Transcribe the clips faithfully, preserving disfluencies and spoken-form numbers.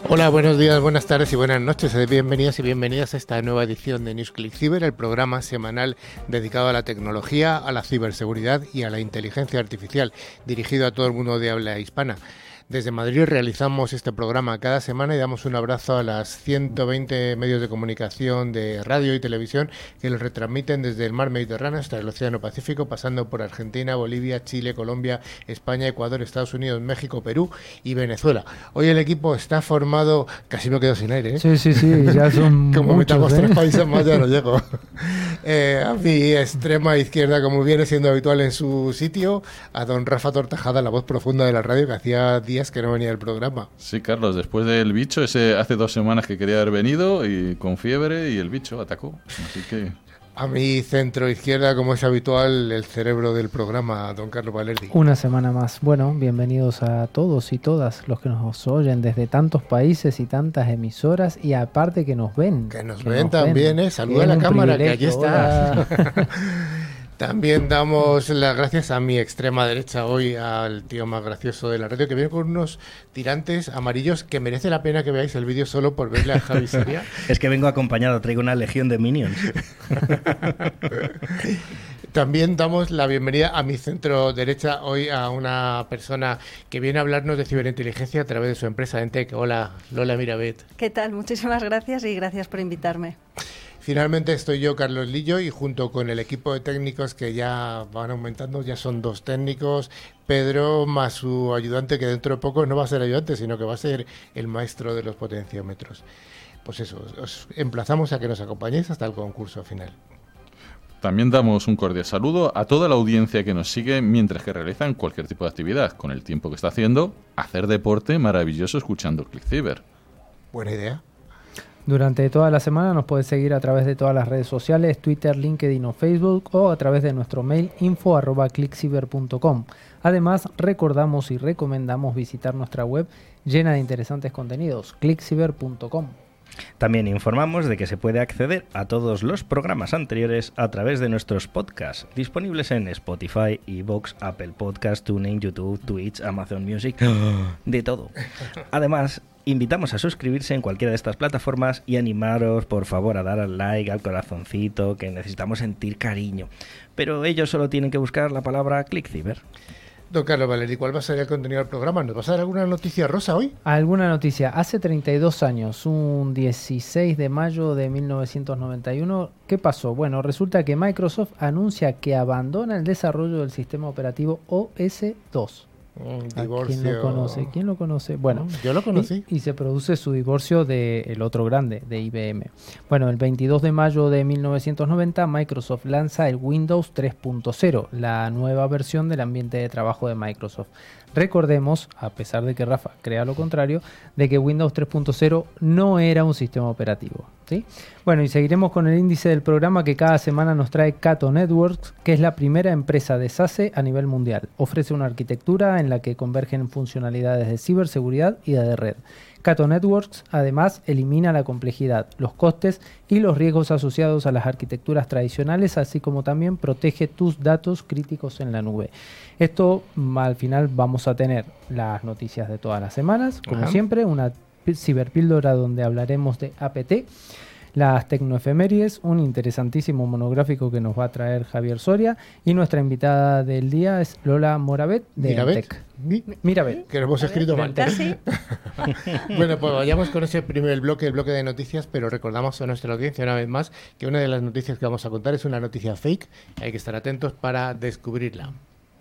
Hola, buenos días, buenas tardes y buenas noches. Bienvenidos y bienvenidas a esta nueva edición de NewsClick Cyber, el programa semanal dedicado a la tecnología, a la ciberseguridad y a la inteligencia artificial, dirigido a todo el mundo de habla hispana. Desde Madrid realizamos este programa cada semana y damos un abrazo a las ciento veinte medios de comunicación de radio y televisión que los retransmiten desde el mar Mediterráneo hasta el Océano Pacífico, pasando por Argentina, Bolivia, Chile, Colombia, España, Ecuador, Estados Unidos, México, Perú y Venezuela. Hoy el equipo está formado, casi me quedo sin aire, ¿eh? Sí, sí, sí, ya son como muchos, metamos ¿eh? tres países más ya no llego. Eh, a mi extrema izquierda, como viene siendo habitual en su sitio, a don Rafa Tortajada, la voz profunda de la radio, que hacía días que no venía el programa. Sí, Carlos, después del bicho, ese hace dos semanas que quería haber venido y con fiebre y el bicho atacó. Así que... A mi centro izquierda, como es habitual, el cerebro del programa, don Carlos Valerdi. Una semana más. Bueno, bienvenidos a todos y todas los que nos oyen desde tantos países y tantas emisoras y aparte que nos ven. Que nos que ven nos también, ven. ¿eh? Saluda a la cámara, que allí está. Hola. También damos las gracias a mi extrema derecha hoy, al tío más gracioso de la radio, que viene con unos tirantes amarillos que merece la pena que veáis el vídeo solo por verle a Javi Soria. Es que vengo acompañado, traigo una legión de minions. También damos la bienvenida a mi centro derecha hoy a una persona que viene a hablarnos de ciberinteligencia a través de su empresa Entec. Hola, Lola Mirabet. ¿Qué tal? Muchísimas gracias y gracias por invitarme. Finalmente estoy yo, Carlos Lillo, y junto con el equipo de técnicos que ya van aumentando, ya son dos técnicos, Pedro más su ayudante, que dentro de poco no va a ser ayudante, sino que va a ser el maestro de los potenciómetros. Pues eso, os emplazamos a que nos acompañéis hasta el concurso final. También damos un cordial saludo a toda la audiencia que nos sigue mientras que realizan cualquier tipo de actividad, con el tiempo que está haciendo, hacer deporte maravilloso escuchando ClickCyber. Buena idea. Durante toda la semana nos puedes seguir a través de todas las redes sociales, Twitter, LinkedIn o Facebook, o a través de nuestro mail info arroba clickcyber punto com. Además, recordamos y recomendamos visitar nuestra web llena de interesantes contenidos, clickcyber punto com. También informamos de que se puede acceder a todos los programas anteriores a través de nuestros podcasts, disponibles en Spotify, iVoox, Apple Podcasts, TuneIn, YouTube, Twitch, Amazon Music, de todo. Además, invitamos a suscribirse en cualquiera de estas plataformas y animaros, por favor, a dar al like, al corazoncito, que necesitamos sentir cariño. Pero ellos solo tienen que buscar la palabra ClickCyber. Don Carlos Valerdi, ¿cuál va a ser el contenido del programa? ¿Nos vas a dar alguna noticia rosa hoy? Alguna noticia. Hace treinta y dos años, un dieciséis de mayo de mil novecientos noventa y uno, ¿qué pasó? Bueno, resulta que Microsoft anuncia que abandona el desarrollo del sistema operativo O S dos. Un divorcio. ¿Quién lo conoce? ¿Quién lo conoce? Bueno, yo lo conocí. Y, y se produce su divorcio del otro grande, de I B M. Bueno, el veintidós de mayo de mil novecientos noventa, Microsoft lanza el Windows tres punto cero, la nueva versión del ambiente de trabajo de Microsoft. Recordemos, a pesar de que Rafa crea lo contrario, de que Windows tres punto cero no era un sistema operativo, ¿sí? Bueno, y seguiremos con el índice del programa que cada semana nos trae Cato Networks, que es la primera empresa de SASE a nivel mundial. Ofrece una arquitectura en la que convergen funcionalidades de ciberseguridad y de red. Cato Networks además elimina la complejidad, los costes y los riesgos asociados a las arquitecturas tradicionales, así como también protege tus datos críticos en la nube. Esto, al final vamos a tener las noticias de todas las semanas, como Ajá. siempre, una ciberpíldora donde hablaremos de A P T, las tecnoefemérides, un interesantísimo monográfico que nos va a traer Javier Soria, y nuestra invitada del día es Lola Mirabet de Entec. Mi, Mirabet. Que lo hemos escrito mal. ¿Casi? Bueno, pues vayamos con ese primer bloque, el bloque de noticias, pero recordamos a nuestra audiencia una vez más que una de las noticias que vamos a contar es una noticia fake. Hay que estar atentos para descubrirla.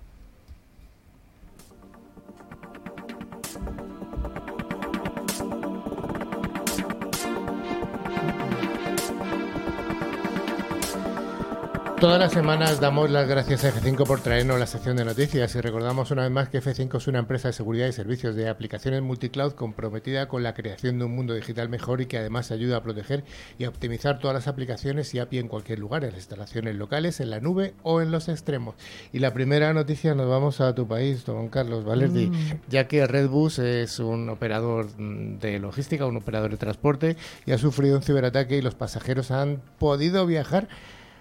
Todas las semanas damos las gracias a F cinco por traernos la sección de noticias y recordamos una vez más que F cinco es una empresa de seguridad y servicios de aplicaciones multicloud comprometida con la creación de un mundo digital mejor y que además ayuda a proteger y a optimizar todas las aplicaciones y A P I en cualquier lugar, en las instalaciones locales, en la nube o en los extremos. Y la primera noticia, nos vamos a tu país, don Carlos Valerdi, mm. ya que Redbus es un operador de logística, un operador de transporte y ha sufrido un ciberataque y los pasajeros han podido viajar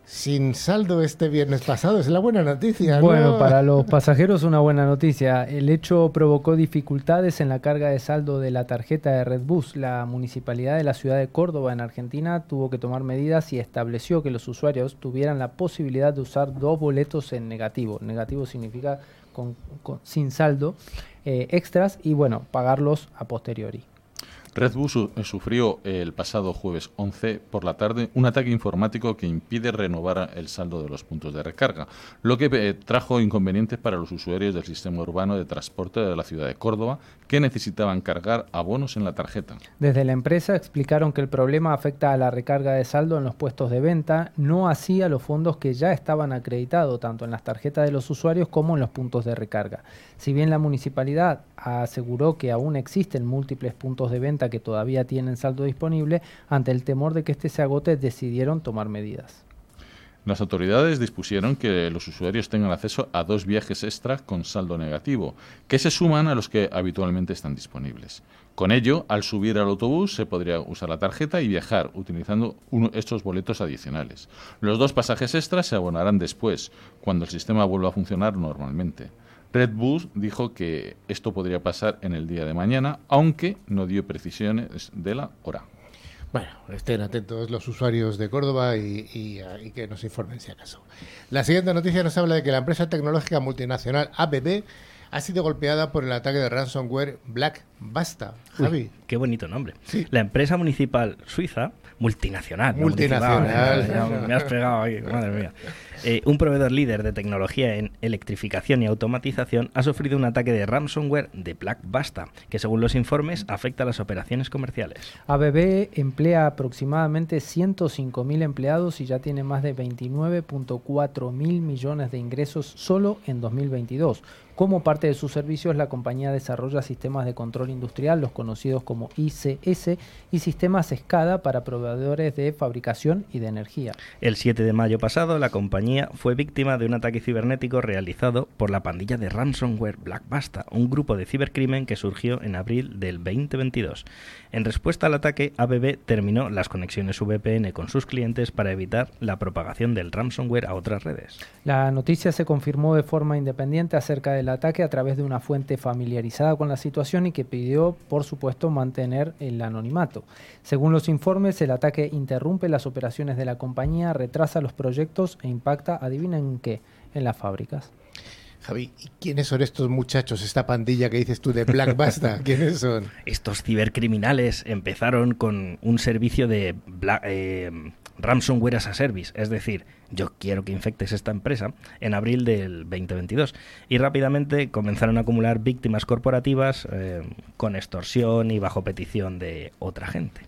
sin saldo este viernes pasado. Es la buena noticia, ¿no? Bueno, para los pasajeros una buena noticia. El hecho provocó dificultades en la carga de saldo de la tarjeta de Redbus. La municipalidad de la ciudad de Córdoba, en Argentina, tuvo que tomar medidas y estableció que los usuarios tuvieran la posibilidad de usar dos boletos en negativo. Negativo significa con, con, sin saldo, eh, extras y, bueno, pagarlos a posteriori. Redbus su sufrió el pasado jueves once por la tarde un ataque informático que impide renovar el saldo de los puntos de recarga, lo que eh, trajo inconvenientes para los usuarios del sistema urbano de transporte de la ciudad de Córdoba, que necesitaban cargar abonos en la tarjeta. Desde la empresa explicaron que el problema afecta a la recarga de saldo en los puestos de venta, no así a los fondos que ya estaban acreditados tanto en las tarjetas de los usuarios como en los puntos de recarga. Si bien la municipalidad aseguró que aún existen múltiples puntos de venta que todavía tienen saldo disponible, ante el temor de que este se agote, decidieron tomar medidas. Las autoridades dispusieron que los usuarios tengan acceso a dos viajes extra con saldo negativo, que se suman a los que habitualmente están disponibles. Con ello, al subir al autobús se podría usar la tarjeta y viajar utilizando uno, estos boletos adicionales. Los dos pasajes extras se abonarán después, cuando el sistema vuelva a funcionar normalmente. Redbus dijo que esto podría pasar en el día de mañana, aunque no dio precisiones de la hora. Bueno, estén atentos los usuarios de Córdoba y, y, y que nos informen si acaso. La siguiente noticia nos habla de que la empresa tecnológica multinacional A B B ha sido golpeada por el ataque de ransomware Black Basta. Javi. Uy, qué bonito nombre. Sí. La empresa municipal suiza, multinacional. Multinacional. No, municipal, me has pegado ahí, madre mía. Eh, un proveedor líder de tecnología en electrificación y automatización ha sufrido un ataque de ransomware de Black Basta, que según los informes afecta a las operaciones comerciales. A B B emplea aproximadamente ciento cinco mil empleados y ya tiene más de veintinueve punto cuatro mil millones de ingresos solo en dos mil veintidós. Como parte de sus servicios, la compañía desarrolla sistemas de control industrial, los conocidos como I C S, y sistemas SCADA para proveedores de fabricación y de energía. El siete de mayo pasado, la compañía fue víctima de un ataque cibernético realizado por la pandilla de ransomware Black Basta, un grupo de cibercrimen que surgió en abril del veinte veintidós. En respuesta al ataque, A B B terminó las conexiones V P N con sus clientes para evitar la propagación del ransomware a otras redes. La noticia se confirmó de forma independiente acerca del ataque a través de una fuente familiarizada con la situación y que pidió, por supuesto, mantener el anonimato. Según los informes, el ataque interrumpe las operaciones de la compañía, retrasa los proyectos e impacta, adivinen qué, en las fábricas. Javi, ¿y quiénes son estos muchachos, esta pandilla que dices tú de Black Basta? ¿Quiénes son? Estos cibercriminales empezaron con un servicio de Black, eh, ransomware as a service, es decir, yo quiero que infectes esta empresa, en abril del veinte veintidós. Y rápidamente comenzaron a acumular víctimas corporativas eh, con extorsión y bajo petición de otra gente.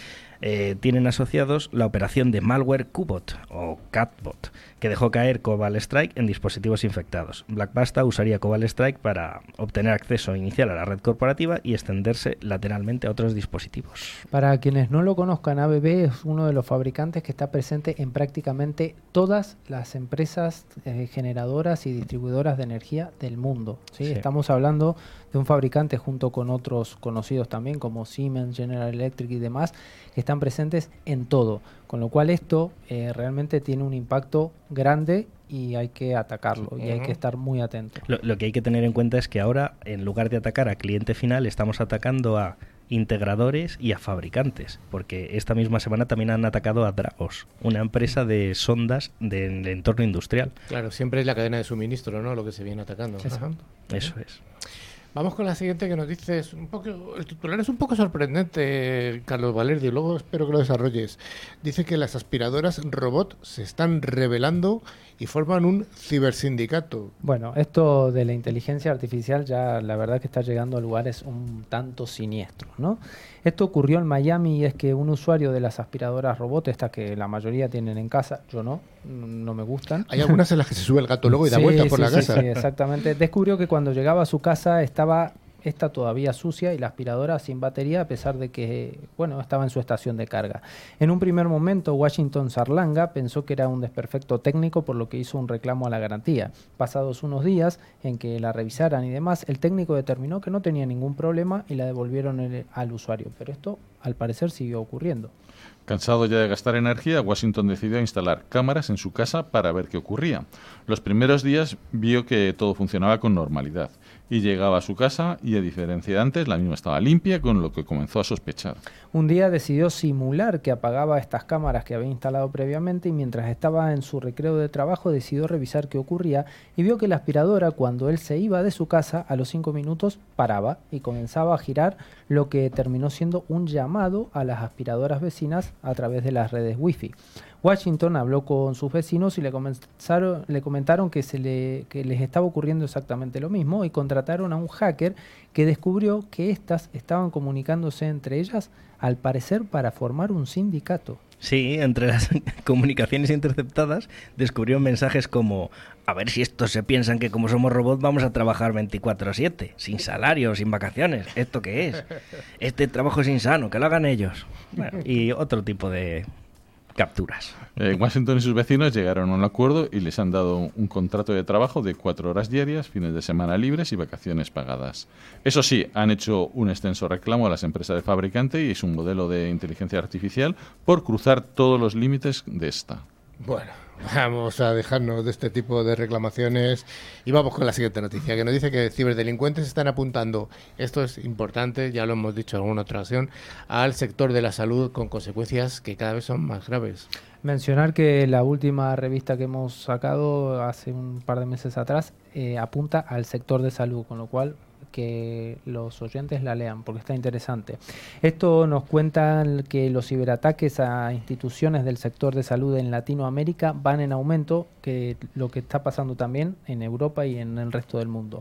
Eh, tienen asociados la operación de malware Qbot o Catbot, que dejó caer Cobalt Strike en dispositivos infectados. Black Basta usaría Cobalt Strike para obtener acceso inicial a la red corporativa y extenderse lateralmente a otros dispositivos. Para quienes no lo conozcan, A B B es uno de los fabricantes que está presente en prácticamente todas las empresas eh, generadoras y distribuidoras de energía del mundo, ¿sí? Sí. Estamos hablando de un fabricante junto con otros conocidos también como Siemens, General Electric y demás, que están presentes en todo, con lo cual esto eh, realmente tiene un impacto grande y hay que atacarlo y uh-huh. hay que estar muy atentos. Lo, lo que hay que tener en cuenta es que ahora, en lugar de atacar a cliente final, estamos atacando a integradores y a fabricantes, porque esta misma semana también han atacado a Dragos, una empresa de sondas del entorno industrial. Claro, siempre es la cadena de suministro, ¿no?, lo que se viene atacando. Exacto. Eso es. Vamos con la siguiente que nos dices. Un poco, el titular es un poco sorprendente, Carlos Valerdi, luego espero que lo desarrolles. Dice que las aspiradoras robot se están rebelando y forman un cibersindicato. Bueno, esto de la inteligencia artificial ya la verdad que está llegando a lugares un tanto siniestros, ¿no? Esto ocurrió en Miami y es que un usuario de las aspiradoras robot, estas que la mayoría tienen en casa, yo no, no me gustan. Hay algunas en las que se sube el gato luego y da sí, vueltas por sí, la sí, casa. Sí, exactamente. Descubrió que cuando llegaba a su casa estaba esta todavía sucia y la aspiradora sin batería, a pesar de que, bueno, estaba en su estación de carga. En un primer momento, Washington Sarlanga pensó que era un desperfecto técnico, por lo que hizo un reclamo a la garantía. Pasados unos días en que la revisaran y demás, el técnico determinó que no tenía ningún problema y la devolvieron el, al usuario. Pero esto al parecer siguió ocurriendo. Cansado ya de gastar energía, Washington decidió instalar cámaras en su casa para ver qué ocurría. Los primeros días vio que todo funcionaba con normalidad y llegaba a su casa y, a diferencia de antes, la misma estaba limpia, con lo que comenzó a sospechar. Un día decidió simular que apagaba estas cámaras que había instalado previamente y mientras estaba en su recreo de trabajo decidió revisar qué ocurría y vio que la aspiradora, cuando él se iba de su casa, a los cinco minutos paraba y comenzaba a girar, lo que terminó siendo un llamado a las aspiradoras vecinas a través de las redes Wi-Fi. Washington habló con sus vecinos y le, comenzaron, le comentaron que, se le, que les estaba ocurriendo exactamente lo mismo y contrataron a un hacker que descubrió que éstas estaban comunicándose entre ellas, al parecer para formar un sindicato. Sí, entre las comunicaciones interceptadas descubrió mensajes como: a ver si estos se piensan que como somos robots vamos a trabajar veinticuatro siete, sin salario, sin vacaciones. ¿Esto qué es? Este trabajo es insano, que lo hagan ellos. Bueno, y otro tipo de capturas. Eh, Washington y sus vecinos llegaron a un acuerdo y les han dado un contrato de trabajo de cuatro horas diarias, fines de semana libres y vacaciones pagadas. Eso sí, han hecho un extenso reclamo a las empresas del fabricante y es un modelo de inteligencia artificial por cruzar todos los límites de esta. Bueno, vamos a dejarnos de este tipo de reclamaciones y vamos con la siguiente noticia, que nos dice que ciberdelincuentes están apuntando, esto es importante, ya lo hemos dicho en alguna otra ocasión, al sector de la salud con consecuencias que cada vez son más graves. Mencionar que la última revista que hemos sacado hace un par de meses atrás eh, apunta al sector de salud, con lo cual que los oyentes la lean porque está interesante. Esto nos cuenta que los ciberataques a instituciones del sector de salud en Latinoamérica van en aumento, que lo que está pasando también en Europa y en el resto del mundo,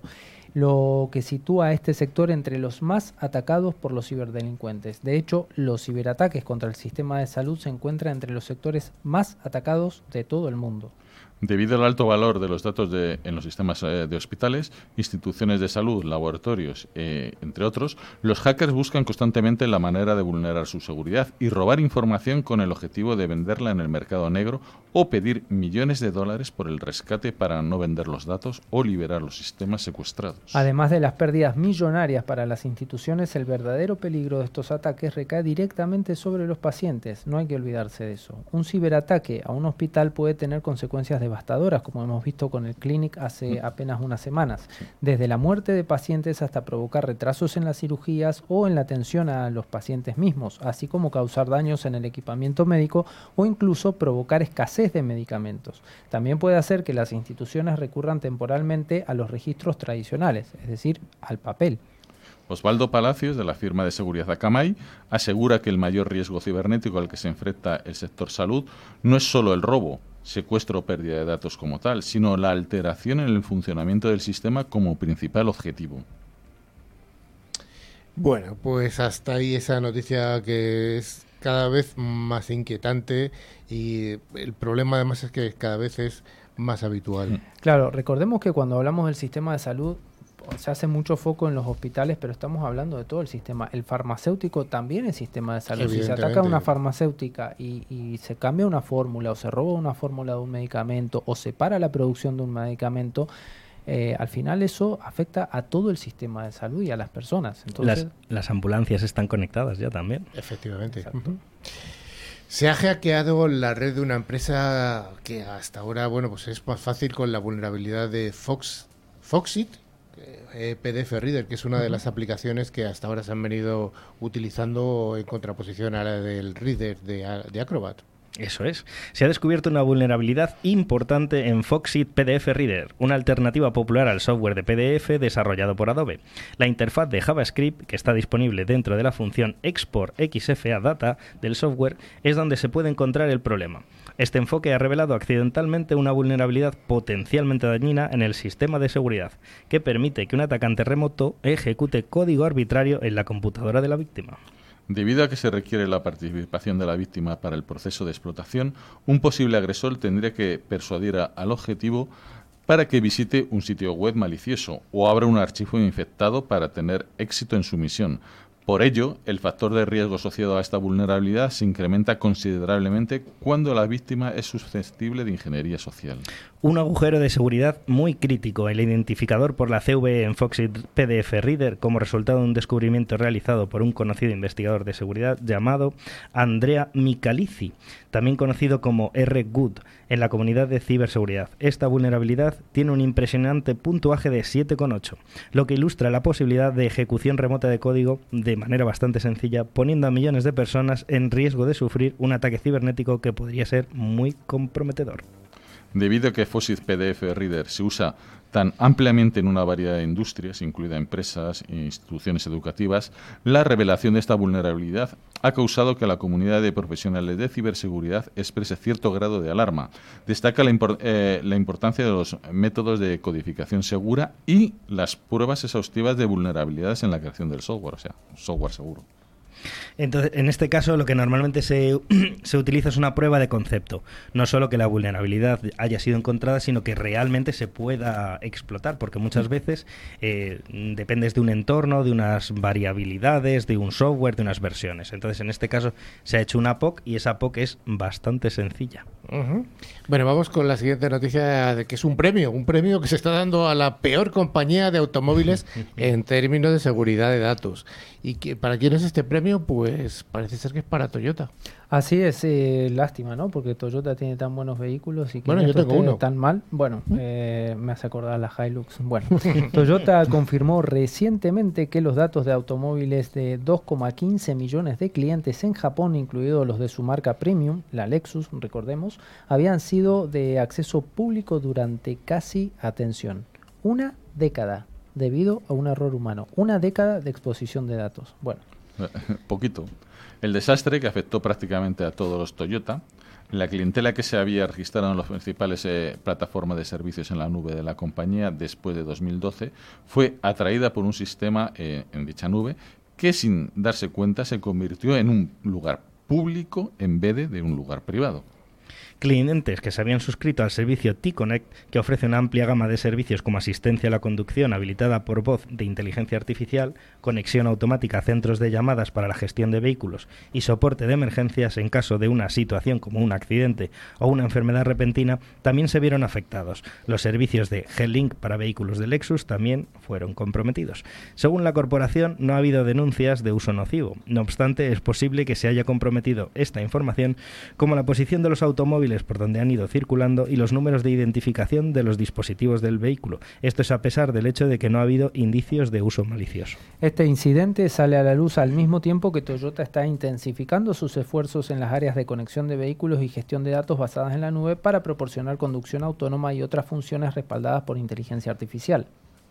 lo que sitúa a este sector entre los más atacados por los ciberdelincuentes. De hecho, los ciberataques contra el sistema de salud se encuentran entre los sectores más atacados de todo el mundo. Debido al alto valor de los datos de, en los sistemas eh, de hospitales, instituciones de salud, laboratorios, eh, entre otros, los hackers buscan constantemente la manera de vulnerar su seguridad y robar información con el objetivo de venderla en el mercado negro o pedir millones de dólares por el rescate para no vender los datos o liberar los sistemas secuestrados. Además de las pérdidas millonarias para las instituciones, el verdadero peligro de estos ataques recae directamente sobre los pacientes. No hay que olvidarse de eso. Un ciberataque a un hospital puede tener consecuencias devastadoras, como hemos visto con el Clinic hace apenas unas semanas, desde la muerte de pacientes hasta provocar retrasos en las cirugías o en la atención a los pacientes mismos, así como causar daños en el equipamiento médico o incluso provocar escasez de medicamentos. También puede hacer que las instituciones recurran temporalmente a los registros tradicionales, es decir, al papel. Osvaldo Palacios, de la firma de seguridad Akamai, asegura que el mayor riesgo cibernético al que se enfrenta el sector salud no es solo el robo, secuestro o pérdida de datos como tal, sino la alteración en el funcionamiento del sistema como principal objetivo. Bueno, pues hasta ahí esa noticia que es cada vez más inquietante y el problema además es que cada vez es más habitual. Claro, recordemos que cuando hablamos del sistema de salud se hace mucho foco en los hospitales, pero estamos hablando de todo el sistema. El farmacéutico también es sistema de salud. Si se ataca a una farmacéutica y, y se cambia una fórmula o se roba una fórmula de un medicamento o se para la producción de un medicamento, eh, al final eso afecta a todo el sistema de salud y a las personas. Entonces, las, las ambulancias están conectadas ya también. Efectivamente. Uh-huh. Se ha hackeado la red de una empresa que hasta ahora, bueno, pues es más fácil con la vulnerabilidad de Fox, Foxit, eh, P D F Reader, que es una uh-huh. de las aplicaciones que hasta ahora se han venido utilizando en contraposición a la del Reader de, de Acrobat. Eso es. Se ha descubierto una vulnerabilidad importante en Foxit P D F Reader, una alternativa popular al software de P D F desarrollado por Adobe. La interfaz de JavaScript, que está disponible dentro de la función Export X F A Data del software, es donde se puede encontrar el problema. Este enfoque ha revelado accidentalmente una vulnerabilidad potencialmente dañina en el sistema de seguridad, que permite que un atacante remoto ejecute código arbitrario en la computadora de la víctima. Debido a que se requiere la participación de la víctima para el proceso de explotación, un posible agresor tendría que persuadir a, al objetivo para que visite un sitio web malicioso o abra un archivo infectado para tener éxito en su misión. Por ello, el factor de riesgo asociado a esta vulnerabilidad se incrementa considerablemente cuando la víctima es susceptible de ingeniería social. Un agujero de seguridad muy crítico, el identificador por la C V E en Foxit P D F Reader, como resultado de un descubrimiento realizado por un conocido investigador de seguridad llamado Andrea Micalici, también conocido como R. Good, en la comunidad de ciberseguridad. Esta vulnerabilidad tiene un impresionante puntuaje de siete coma ocho, lo que ilustra la posibilidad de ejecución remota de código de manera bastante sencilla, poniendo a millones de personas en riesgo de sufrir un ataque cibernético que podría ser muy comprometedor. Debido a que Foxit P D F Reader se usa tan ampliamente en una variedad de industrias, incluida empresas e instituciones educativas, la revelación de esta vulnerabilidad ha causado que la comunidad de profesionales de ciberseguridad exprese cierto grado de alarma. Destaca la, impor- eh, la importancia de los métodos de codificación segura y las pruebas exhaustivas de vulnerabilidades en la creación del software, o sea, software seguro. Entonces, en este caso, lo que normalmente se, se utiliza es una prueba de concepto. No solo que la vulnerabilidad haya sido encontrada, sino que realmente se pueda explotar, porque muchas veces eh, dependes de un entorno, de unas variabilidades, de un software, de unas versiones. Entonces, en este caso, se ha hecho una P O C y esa P O C es bastante sencilla. Uh-huh. Bueno, vamos con la siguiente noticia, de que es un premio, un premio que se está dando a la peor compañía de automóviles en términos de seguridad de datos. ¿Y que, para quién es este premio? Pues parece ser que es para Toyota. Así es, eh, lástima, ¿no? Porque Toyota tiene tan buenos vehículos y que bueno, yo tengo uno. tan mal. Bueno, eh, me hace acordar la Hilux. Bueno, Toyota confirmó recientemente que los datos de automóviles de dos coma quince millones de clientes en Japón, incluidos los de su marca premium, la Lexus, recordemos, habían sido de acceso público durante casi, atención, una década, debido a un error humano. Una década de exposición de datos. Bueno. Poquito. El desastre que afectó prácticamente a todos los Toyota, la clientela que se había registrado en las principales eh, plataformas de servicios en la nube de la compañía después de dos mil doce, fue atraída por un sistema eh, en dicha nube que, sin darse cuenta, se convirtió en un lugar público en vez de, de un lugar privado. Clientes que se habían suscrito al servicio T-Connect, que ofrece una amplia gama de servicios como asistencia a la conducción habilitada por voz de inteligencia artificial, conexión automática a centros de llamadas para la gestión de vehículos y soporte de emergencias en caso de una situación como un accidente o una enfermedad repentina, también se vieron afectados. Los servicios de G-Link para vehículos de Lexus también fueron comprometidos. Según la corporación, no ha habido denuncias de uso nocivo. No obstante, es posible que se haya comprometido esta información, como la posición de los automóviles por donde han ido circulando y los números de identificación de los dispositivos del vehículo. Esto es a pesar del hecho de que no ha habido indicios de uso malicioso. Este incidente sale a la luz al mismo tiempo que Toyota está intensificando sus esfuerzos en las áreas de conexión de vehículos y gestión de datos basadas en la nube para proporcionar conducción autónoma y otras funciones respaldadas por inteligencia artificial.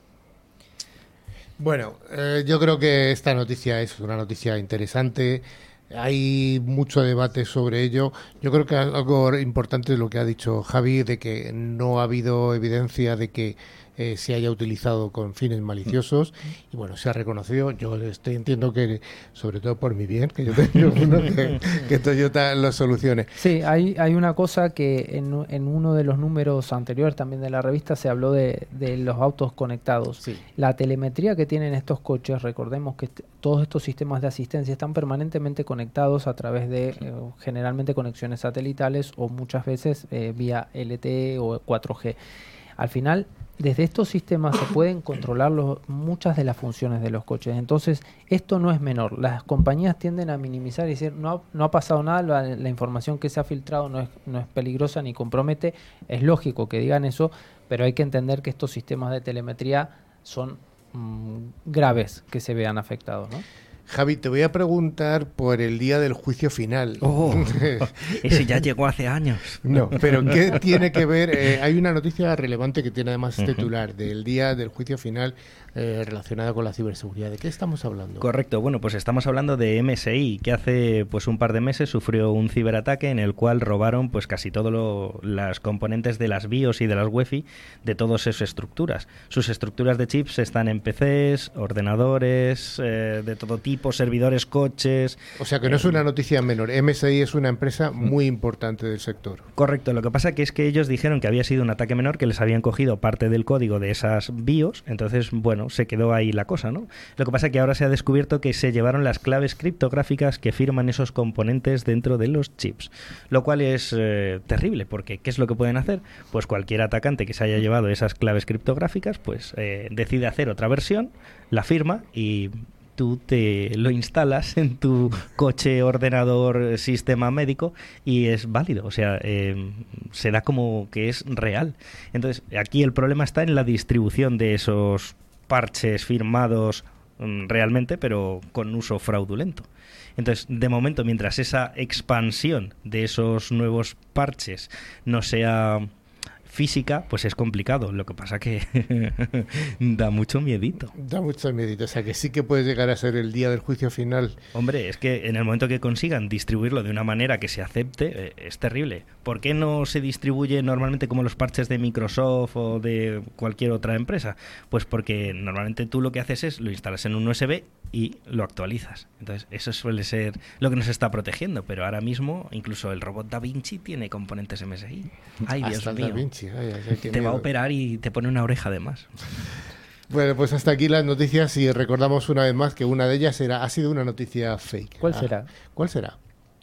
Bueno, eh, yo creo que esta noticia es una noticia interesante. Hay mucho debate sobre ello. Yo creo que algo importante es lo que ha dicho Javi, de que no ha habido evidencia de que eh, se haya utilizado con fines maliciosos y bueno, se ha reconocido. Yo estoy, entiendo que, sobre todo por mi bien, que yo tengo uno, que, que Toyota lo solucione. Sí, hay, hay una cosa que en, en uno de los números anteriores también de la revista se habló de, de los autos conectados. Sí. La telemetría que tienen estos coches, recordemos que est- todos estos sistemas de asistencia están permanentemente conectados a través de eh, generalmente conexiones satelitales o muchas veces eh, vía L T E o cuatro G. Al final, desde estos sistemas se pueden controlar los, muchas de las funciones de los coches. Entonces, esto no es menor. Las compañías tienden a minimizar y decir, no ha, no ha pasado nada, la, la información que se ha filtrado no es, no es peligrosa ni compromete. Es lógico que digan eso, pero hay que entender que estos sistemas de telemetría son mmm, graves que se vean afectados, ¿no? Javi, te voy a preguntar por el día del juicio final. Oh, ese ya llegó hace años. No, pero ¿qué tiene que ver? Eh, hay una noticia relevante que tiene además uh-huh. titular del día del juicio final eh, relacionada con la ciberseguridad. ¿De qué estamos hablando? Correcto, bueno, pues estamos hablando de M S I, que hace pues un par de meses sufrió un ciberataque en el cual robaron pues casi todas las componentes de las BIOS y de las UEFI de todas sus estructuras. Sus estructuras de chips están en P Cs, ordenadores eh, de todo tipo, equipos, servidores, coches. O sea que no eh, es una noticia menor. M S I es una empresa muy importante del sector. Correcto. Lo que pasa que es que ellos dijeron que había sido un ataque menor, que les habían cogido parte del código de esas BIOS. Entonces, bueno, se quedó ahí la cosa, ¿no? Lo que pasa que ahora se ha descubierto que se llevaron las claves criptográficas que firman esos componentes dentro de los chips. Lo cual es eh, terrible, porque ¿qué es lo que pueden hacer? Pues cualquier atacante que se haya llevado esas claves criptográficas, pues eh, decide hacer otra versión, la firma y tú te lo instalas en tu coche, ordenador, sistema médico y es válido, o sea, eh, se da como que es real. Entonces, aquí el problema está en la distribución de esos parches firmados mm, realmente, pero con uso fraudulento. Entonces, de momento, mientras esa expansión de esos nuevos parches no sea física, pues es complicado. Lo que pasa que da mucho miedito. Da mucho miedito. O sea, que sí que puede llegar a ser el día del juicio final. Hombre, es que en el momento que consigan distribuirlo de una manera que se acepte, eh, es terrible. ¿Por qué no se distribuye normalmente como los parches de Microsoft o de cualquier otra empresa? Pues porque normalmente tú lo que haces es lo instalas en un U S B y lo actualizas. Entonces, eso suele ser lo que nos está protegiendo. Pero ahora mismo, incluso el robot Da Vinci tiene componentes M S I. Ay, Dios mío. Da Vinci. Ay, ay, te miedo. Va a operar y te pone una oreja de más. Bueno, pues hasta aquí las noticias y recordamos una vez más que una de ellas era, ha sido una noticia fake. ¿Cuál ah, será? ¿Cuál será?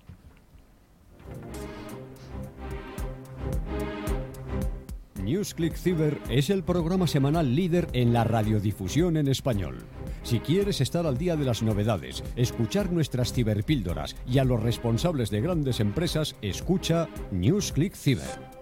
NewsClick Cyber es el programa semanal líder en la radiodifusión en español. Si quieres estar al día de las novedades, escuchar nuestras ciberpíldoras y a los responsables de grandes empresas, escucha NewsClick Cyber.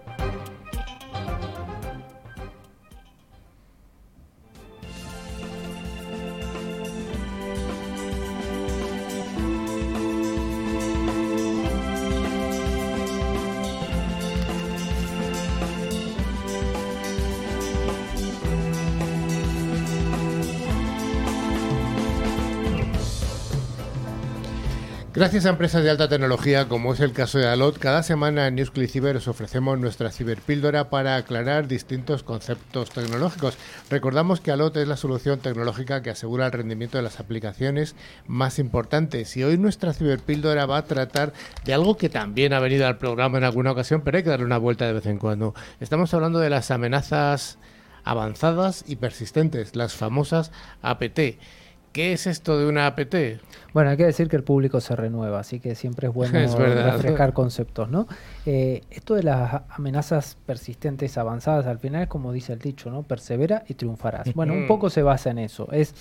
Gracias a empresas de alta tecnología, como es el caso de Alot, cada semana en NewsClick Cyber os ofrecemos nuestra ciberpíldora para aclarar distintos conceptos tecnológicos. Recordamos que Alot es la solución tecnológica que asegura el rendimiento de las aplicaciones más importantes. Y hoy nuestra ciberpíldora va a tratar de algo que también ha venido al programa en alguna ocasión, pero hay que darle una vuelta de vez en cuando. Estamos hablando de las amenazas avanzadas y persistentes, las famosas A P T. ¿Qué es esto de una A P T? Bueno, hay que decir que el público se renueva, así que siempre es bueno es refrescar conceptos, ¿no? Eh, esto de las amenazas persistentes avanzadas, al final es como dice el dicho, ¿no? Persevera y triunfarás. Bueno, un poco se basa en eso. Es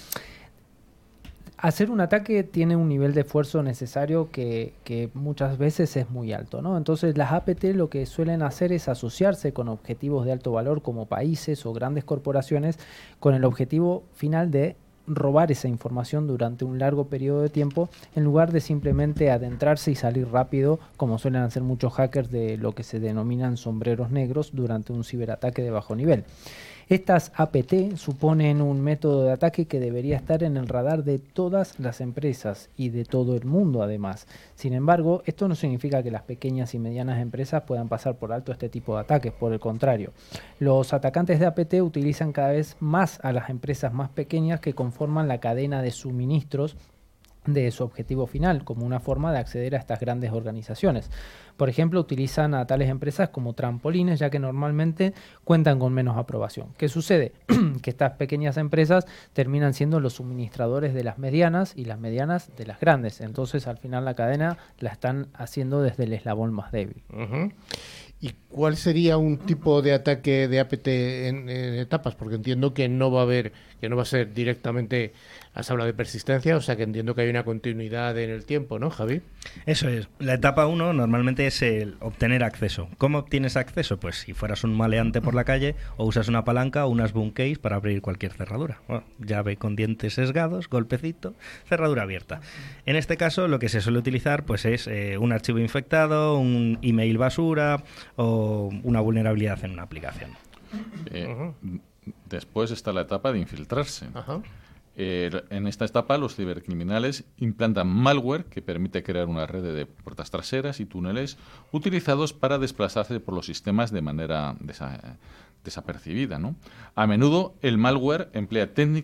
hacer un ataque tiene un nivel de esfuerzo necesario que, que muchas veces es muy alto, ¿no? Entonces las A P T lo que suelen hacer es asociarse con objetivos de alto valor como países o grandes corporaciones con el objetivo final de robar esa información durante un largo periodo de tiempo en lugar de simplemente adentrarse y salir rápido como suelen hacer muchos hackers de lo que se denominan sombreros negros durante un ciberataque de bajo nivel. Estas A P T suponen un método de ataque que debería estar en el radar de todas las empresas y de todo el mundo además. Sin embargo, esto no significa que las pequeñas y medianas empresas puedan pasar por alto este tipo de ataques, por el contrario. Los atacantes de A P T utilizan cada vez más a las empresas más pequeñas que conforman la cadena de suministros de su objetivo final, como una forma de acceder a estas grandes organizaciones. Por ejemplo, utilizan a tales empresas como trampolines, ya que normalmente cuentan con menos aprobación. ¿Qué sucede? Que estas pequeñas empresas terminan siendo los suministradores de las medianas y las medianas de las grandes. Entonces, al final, la cadena la están haciendo desde el eslabón más débil. Uh-huh. ¿Y cuál sería un tipo de ataque de A P T en, en etapas? Porque entiendo que no va a haber, que no va a ser directamente, has hablado de persistencia, o sea que entiendo que hay una continuidad en el tiempo, ¿no, Javi? Eso es. La etapa uno normalmente es el obtener acceso. ¿Cómo obtienes acceso? Pues si fueras un maleante por la calle o usas una palanca o unas boom keys para abrir cualquier cerradura. Bueno, llave con dientes sesgados, golpecito, cerradura abierta. En este caso lo que se suele utilizar pues es eh, un archivo infectado, un email basura o una vulnerabilidad en una aplicación. Eh, uh-huh. Después está la etapa de infiltrarse. Uh-huh. Eh, en esta etapa los cibercriminales implantan malware que permite crear una red de puertas traseras y túneles utilizados para desplazarse por los sistemas de manera desa- desapercibida, ¿no? A menudo el malware emplea técnicas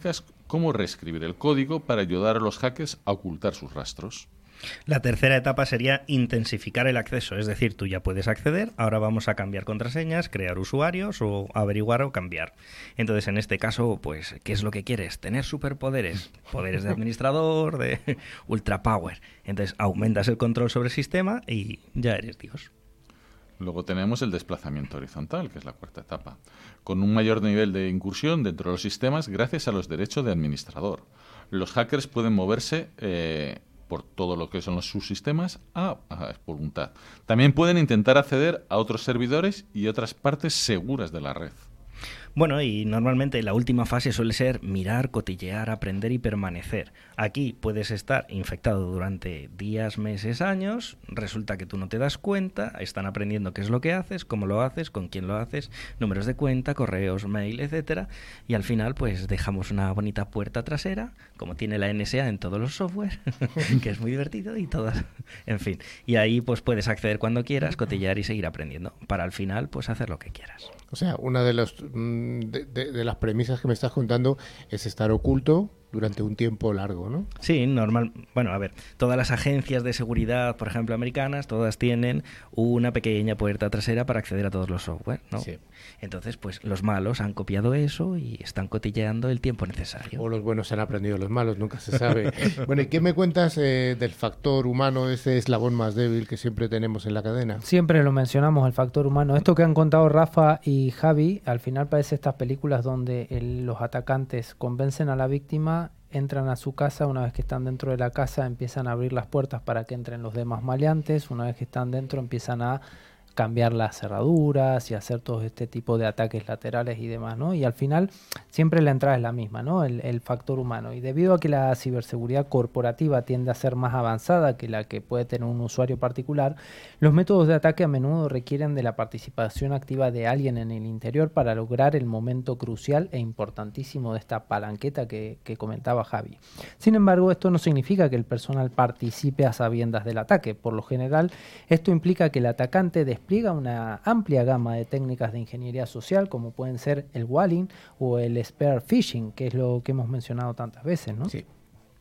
cómo reescribir el código para ayudar a los hackers a ocultar sus rastros. La tercera etapa sería intensificar el acceso, es decir, tú ya puedes acceder, ahora vamos a cambiar contraseñas, crear usuarios o averiguar o cambiar. Entonces, en este caso, pues, ¿qué es lo que quieres? Tener superpoderes, poderes de administrador, de ultra power. Entonces, aumentas el control sobre el sistema y ya eres Dios. Luego tenemos el desplazamiento horizontal, que es la cuarta etapa, con un mayor nivel de incursión dentro de los sistemas gracias a los derechos de administrador. Los hackers pueden moverse eh, por todo lo que son los subsistemas a, a voluntad. También pueden intentar acceder a otros servidores y otras partes seguras de la red. Bueno, y normalmente la última fase suele ser mirar, cotillear, aprender y permanecer. Aquí puedes estar infectado durante días, meses, años, resulta que tú no te das cuenta, están aprendiendo qué es lo que haces, cómo lo haces, con quién lo haces, números de cuenta, correos, mail, etcétera, y al final pues dejamos una bonita puerta trasera, como tiene la N S A en todos los software, que es muy divertido y todas, en fin, y ahí pues puedes acceder cuando quieras, cotillear y seguir aprendiendo, para al final pues hacer lo que quieras. O sea, una de, los, de, de, de las premisas que me estás contando es estar oculto durante un tiempo largo, ¿no? Sí, normal. Bueno, a ver, todas las agencias de seguridad, por ejemplo, americanas, todas tienen una pequeña puerta trasera para acceder a todos los software, ¿no? Sí. Entonces, pues los malos han copiado eso y están cotilleando el tiempo necesario. O los buenos han aprendido los malos, nunca se sabe. Bueno, ¿y qué me cuentas eh, del factor humano, ese eslabón más débil que siempre tenemos en la cadena? Siempre lo mencionamos, el factor humano. Esto que han contado Rafa y Javi, al final parece estas películas donde el, los atacantes convencen a la víctima, entran a su casa, una vez que están dentro de la casa empiezan a abrir las puertas para que entren los demás maleantes, una vez que están dentro empiezan a cambiar las cerraduras y hacer todo este tipo de ataques laterales y demás, ¿no? Y al final siempre la entrada es la misma, ¿no? El, el factor humano. Y debido a que la ciberseguridad corporativa tiende a ser más avanzada que la que puede tener un usuario particular, los métodos de ataque a menudo requieren de la participación activa de alguien en el interior para lograr el momento crucial e importantísimo de esta palanqueta que, que comentaba Javi. Sin embargo, esto no significa que el personal participe a sabiendas del ataque. Por lo general, esto implica que el atacante despliega una amplia gama de técnicas de ingeniería social, como pueden ser el walling o el spear phishing, que es lo que hemos mencionado tantas veces, ¿no? Sí.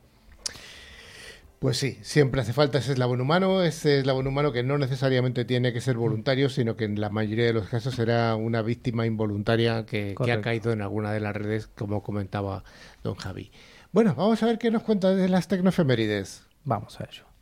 Pues sí, siempre hace falta ese eslabón humano, ese eslabón humano que no necesariamente tiene que ser voluntario, sino que en la mayoría de los casos será una víctima involuntaria que, que ha caído en alguna de las redes, como comentaba don Javi. Bueno, vamos a ver qué nos cuenta de las tecnoefemérides. Vamos a ello.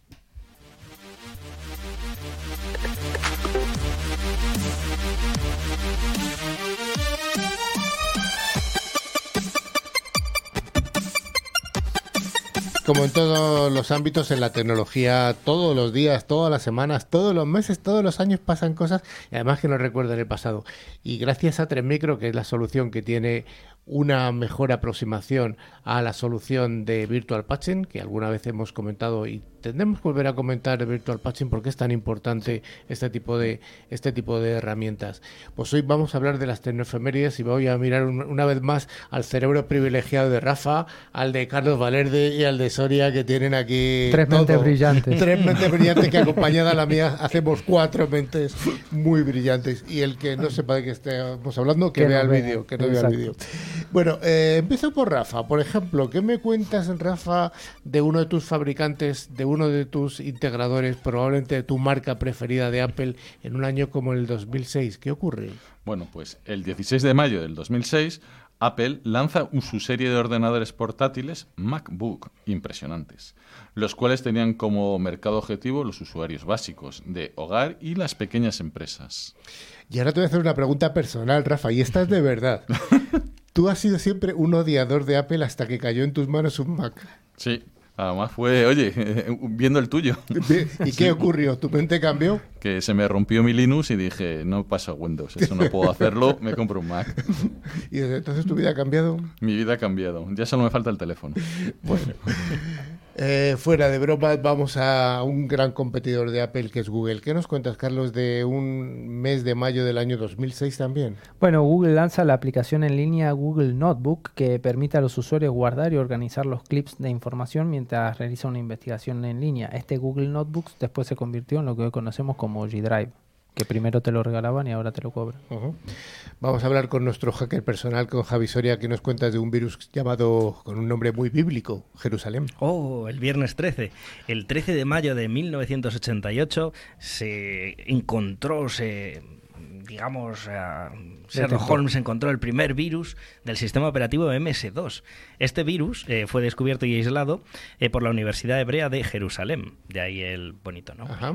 Como en todos los ámbitos, en la tecnología, todos los días, todas las semanas, todos los meses, todos los años pasan cosas, y además que nos recuerdan el pasado. Y gracias a tres micro, que es la solución que tiene una mejor aproximación a la solución de Virtual Patching, que alguna vez hemos comentado y tendremos que volver a comentar de Virtual Patching porque es tan importante este tipo de este tipo de herramientas. Pues hoy vamos a hablar de las tecnoefemérides y voy a mirar un, una vez más al cerebro privilegiado de Rafa, al de Carlos Valerde y al de Soria, que tienen aquí tres todo. mentes brillantes. Tres mentes brillantes que acompañada a la mía hacemos cuatro mentes muy brillantes. Y el que no sepa de qué estamos hablando, que, que vea el vídeo, que no vea el vídeo. Bueno, eh, empiezo por Rafa. Por ejemplo, ¿qué me cuentas, Rafa, de uno de tus fabricantes, de uno de tus integradores, probablemente de tu marca preferida de Apple, en un año como el dos mil seis? ¿Qué ocurre? Bueno, pues el dieciséis de mayo del dos mil seis, Apple lanza su serie de ordenadores portátiles MacBook impresionantes, los cuales tenían como mercado objetivo los usuarios básicos de hogar y las pequeñas empresas. Y ahora te voy a hacer una pregunta personal, Rafa, y esta es de verdad. ¿Tú has sido siempre un odiador de Apple hasta que cayó en tus manos un Mac? Sí, además fue, oye, viendo el tuyo. ¿Y qué ocurrió? ¿Tu mente cambió? Que se me rompió mi Linux y dije, no paso a Windows, eso no puedo hacerlo, me compro un Mac. ¿Y desde entonces tu vida ha cambiado? Mi vida ha cambiado, ya solo me falta el teléfono. Bueno, eh, fuera de bromas, vamos a un gran competidor de Apple que es Google. ¿Qué nos cuentas, Carlos, de un mes de mayo del año dos mil seis también? Bueno, Google lanza la aplicación en línea Google Notebook que permite a los usuarios guardar y organizar los clips de información mientras realiza una investigación en línea. Este Google Notebook después se convirtió en lo que hoy conocemos como G Drive. que primero te lo regalaban y ahora te lo cobran. Uh-huh. Vamos a hablar con nuestro hacker personal, con Javi Soria, que nos cuenta de un virus llamado, con un nombre muy bíblico, Jerusalén. Oh, el viernes trece. El trece de mayo de mil novecientos ochenta y ocho se encontró, se... digamos, uh, Sherlock Holmes encontró el primer virus del sistema operativo eme ese dos. Este virus eh, fue descubierto y aislado eh, por la Universidad Hebrea de Jerusalén. De ahí el bonito nombre. Ajá.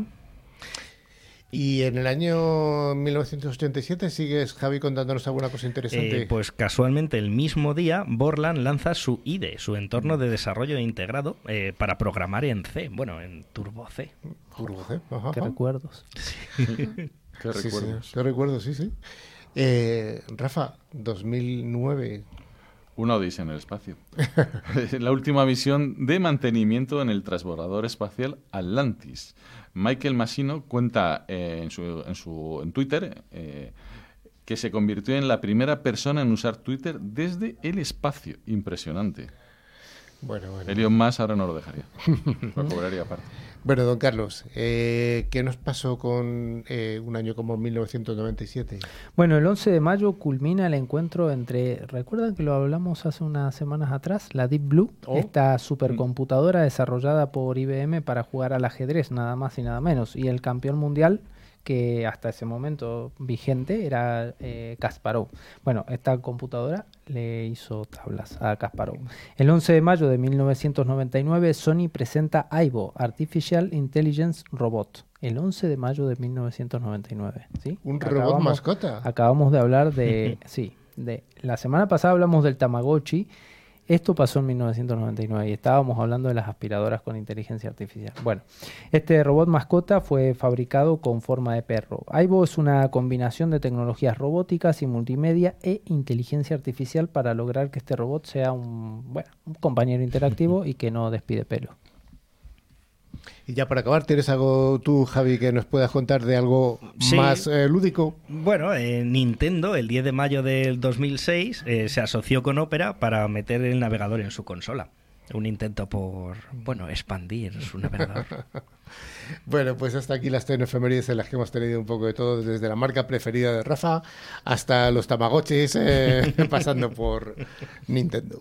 Y en el año mil novecientos ochenta y siete, ¿sigues, Javi, contándonos alguna cosa interesante? Eh, pues casualmente el mismo día, Borland lanza su I D E, su entorno de desarrollo integrado eh, para programar en C, bueno, en Turbo C. Turbo C, ajá. ¿Qué recuerdos? ¿Qué Sí, recuerdos? sí, qué recuerdos, sí, sí. Eh, Rafa, dos mil nueve... Una odisea en el espacio. La última misión de mantenimiento en el transbordador espacial Atlantis. Michael Masino cuenta eh, en, su, en, su, en Twitter eh, que se convirtió en la primera persona en usar Twitter desde el espacio. Impresionante. Bueno, bueno. Elon Musk ahora no lo dejaría. Lo cobraría aparte. Bueno, don Carlos, eh, ¿qué nos pasó con eh, un año como mil novecientos noventa y siete? Bueno, el once de mayo culmina el encuentro entre, ¿recuerdan que lo hablamos hace unas semanas atrás? La Deep Blue, Oh. esta supercomputadora desarrollada por I B M para jugar al ajedrez, nada más y nada menos. Y el campeón mundial, que hasta ese momento vigente, era eh, Kasparov. Bueno, esta computadora le hizo tablas a Kasparov. El once de mayo de mil novecientos noventa y nueve, Sony presenta Aibo, Artificial Intelligence Robot. El once de mayo de mil novecientos noventa y nueve. ¿Sí? ¿Un Acabamos- robot mascota? Acabamos de hablar de... sí, de la semana pasada hablamos del Tamagotchi. Esto pasó en mil novecientos noventa y nueve y estábamos hablando de las aspiradoras con inteligencia artificial. Bueno, este robot mascota fue fabricado con forma de perro. Aibo es una combinación de tecnologías robóticas y multimedia e inteligencia artificial para lograr que este robot sea un, bueno, un compañero interactivo y que no despide pelo. Y ya para acabar, ¿tienes algo tú, Javi, que nos puedas contar de algo Sí. más eh, lúdico? Bueno, eh, Nintendo, el diez de mayo del dos mil seis, eh, se asoció con Opera para meter el navegador en su consola. Un intento por, bueno, expandir su navegador. Bueno, pues hasta aquí las efemérides en las que hemos tenido un poco de todo, desde la marca preferida de Rafa hasta los Tamagotchis, eh, pasando por Nintendo.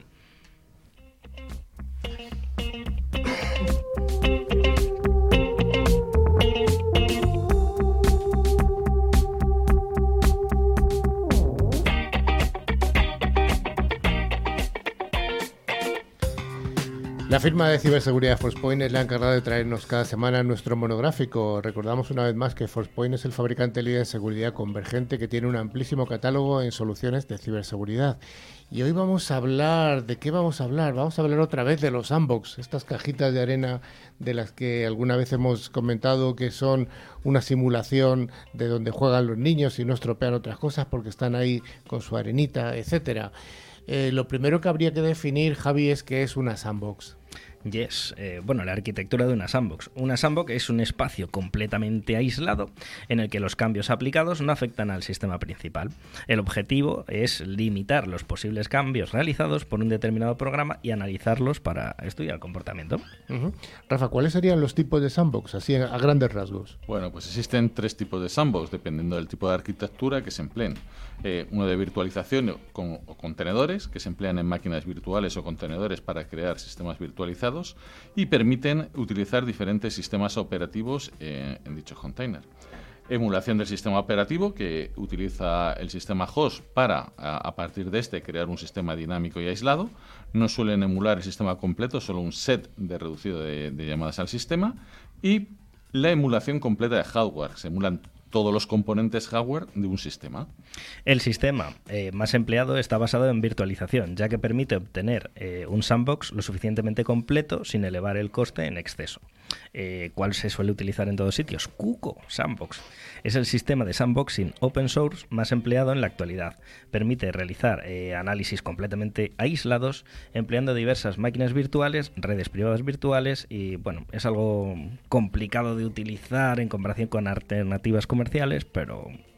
La firma de ciberseguridad Forcepoint es la encargada de traernos cada semana nuestro monográfico. Recordamos una vez más que Forcepoint es el fabricante líder en seguridad convergente que tiene un amplísimo catálogo en soluciones de ciberseguridad. Y hoy vamos a hablar, ¿de qué vamos a hablar? Vamos a hablar otra vez de los sandbox, estas cajitas de arena de las que alguna vez hemos comentado que son una simulación de donde juegan los niños y no estropean otras cosas porque están ahí con su arenita, etcétera. Eh, lo primero que habría que definir, Javi, es qué es una sandbox. Yes, eh, bueno, la arquitectura de una sandbox. Una sandbox es un espacio completamente aislado en el que los cambios aplicados no afectan al sistema principal. El objetivo es limitar los posibles cambios realizados por un determinado programa y analizarlos para estudiar el comportamiento. Uh-huh. Rafa, ¿cuáles serían los tipos de sandbox, así a grandes rasgos? Bueno, pues existen tres tipos de sandbox, dependiendo del tipo de arquitectura que se empleen. Eh, uno de virtualización con, o contenedores, que se emplean en máquinas virtuales o contenedores para crear sistemas virtualizados y permiten utilizar diferentes sistemas operativos eh, en dichos containers. Emulación del sistema operativo, que utiliza el sistema host para, a, a partir de este, crear un sistema dinámico y aislado. No suelen emular el sistema completo, solo un set de reducido de, de llamadas al sistema. Y la emulación completa de hardware, se emulan todos los componentes hardware de un sistema. El sistema eh, más empleado está basado en virtualización, ya que permite obtener eh, un sandbox lo suficientemente completo sin elevar el coste en exceso. Eh, ¿Cuál se suele utilizar en todos sitios? Cuco Sandbox. Es el sistema de sandboxing open source más empleado en la actualidad. Permite realizar eh, análisis completamente aislados, empleando diversas máquinas virtuales, redes privadas virtuales y, bueno, es algo complicado de utilizar en comparación con alternativas comerciales, pero